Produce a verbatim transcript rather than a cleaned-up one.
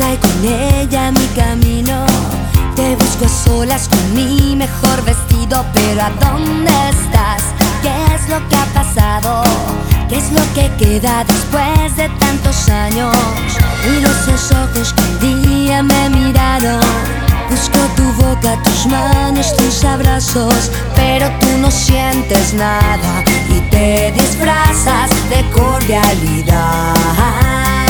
y con ella mi camino. Te busco a solas con mi mejor vestido, pero ¿a dónde estás? ¿Qué es lo que ha pasado? ¿Qué es lo que queda después de tantos años? Miro esos ojos que un día me miraron. Busco tu boca, tus manos, tus abrazos, pero tú no sientes nada y te disfrazas de cordialidad.